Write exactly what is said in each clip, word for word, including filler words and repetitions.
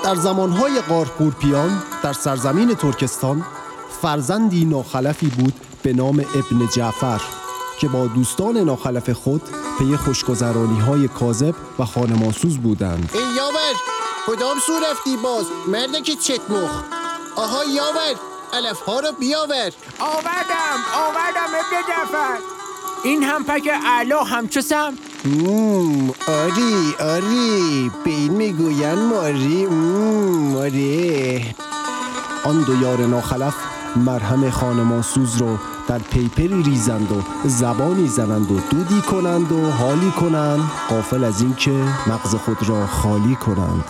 در زمانهای قارقورپیان در سرزمین ترکستان فرزندی ناخلفی بود به نام ابن جعفر که با دوستان ناخلف خود پی خوشگذرانی‌های کاذب و خانمانسوز بودند. ای یاور، کدام سو رفتی باز؟ مردک چتمخ. آها یاور، علفها رو بیاور. آوردم آوردم ابن جعفر. این هم پک اعلا همچسم. مم، آری آری، به این میگوین ماری. مم، آری. آن دو یار ناخلف مرهم خانمانسوز رو در پیپری ریزند و زبانی زنند و دودی کنند و حالی کنند، غافل از این که مغز خود را خالی کنند.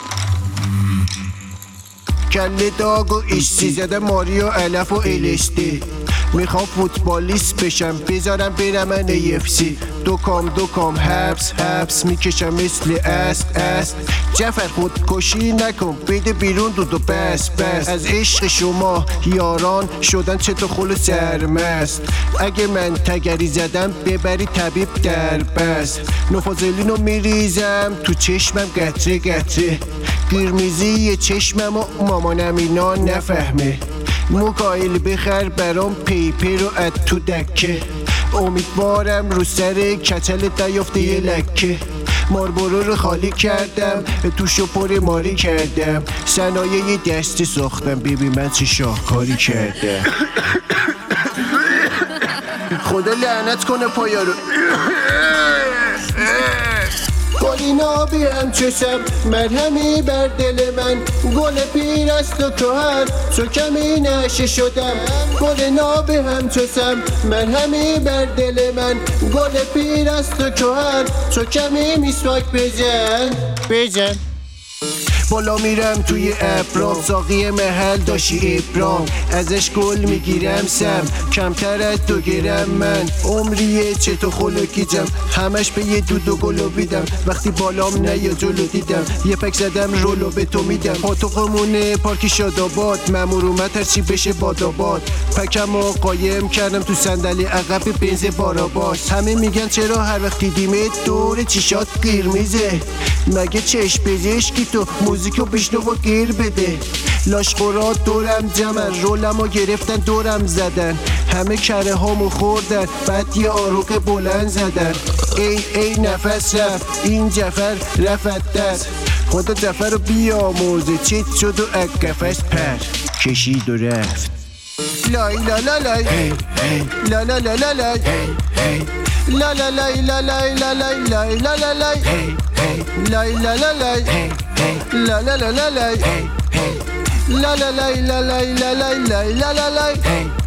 کله داگ و ایشتی زده ماری و علف و الشتی. میخوام فوتبالیست بشم، بذارم برم من ایفسی. دو کام دو کام حبس حبس، میکشم مثل است است. جعفر خودکشی نکن، بده بیرون دودو بس بس. از عشق شما یاران شدن چطور خلو سرمست. اگه من تگری زدم ببری طبیب در بست. نفازلینو میریزم تو چشمم گتره گتره. گرمیزی چشمم و مامانم اینا نفهمه. موکایل بخر برام پیپر رو اد تو دکه. امیدوارم رو سر کچل دیافته یه لکه. ماربورو رو خالی کردم، توشو پر ماری کردم. صنایع دستی ساختم، ببین من چه شاهکاری کردم. خدا لعنت کنه پایا رو. گلینا بیرم چشم، مرهمی بر دل من. گل پیر است و کهن، چو کمی نشه شدم. گل ناب هم چشم، مرهمی بر دل من. گل پیر است و کهن، چو کمی میسواک بزن بزن. بالا میرم توی ابرام، ساقی محل داشی ابرام. ازش گل میگیرم سم، کمتر از دو گرم من. عمریه چطور خلوکی جم، همش به یه دودو گلو بیدم. وقتی بالام نه یا جلو دیدم، یه پک زدم رولو به تو میدم. پاتوقمونه پارکی شاداباد، مامور اومد هرچی بشه باداباد. پکم رو قایم کردم تو صندلی عقب بنز باراباس. همه میگن چرا هر وقت دیدیمت دور چیشات قرمزه. مگه چشم پزشکی تو موزیکو بشنو و گیر بده. لاشخورات دورم جمن، رولمو گرفتن دورم زدن. همه کره هامو خوردن، بعد یه آروغ بلند زدن. ای ای نفس رفت، این جعفر رفت دست. خدا جعفر رو بیاموزه، چیت شد و اگفش پر کشید و رفت. لای لا لا لای لا لا لا لا لای لا لا لای لا لای لا لای لای لا لا لای لای لا لا لای لا لا لا لا لای لا لا لای لا لای لا لای لای لا لا لای.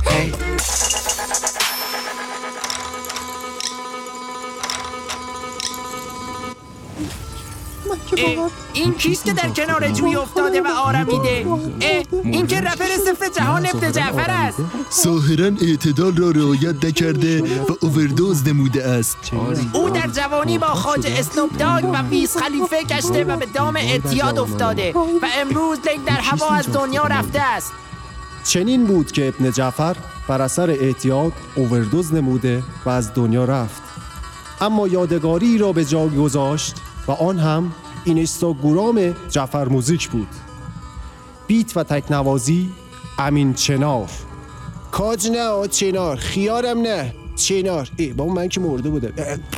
این کیست که در کنار جوی افتاده و آرمیده؟ این که رپر صفر جهان ابن جعفر است. ظاهراً اعتدال را رعایت نکرده و اووردوز نموده است. او در جوانی با خواجه اسنوپ داگ و ویز خلیفه گشته و به دام اعتیاد افتاده و امروز لیل در هوا از دنیا رفته است. چنین بود که ابن جعفر بر اثر اعتیاد اووردوز نموده و از دنیا رفت. اما یادگاری را به جا گذاشت و آن هم اینستاگرام جعفر موزیک بود. بیت و تکنوازی امین چنار. کاج نه چنار، خیارم نه چنار. ای بابا من که مرده بودم.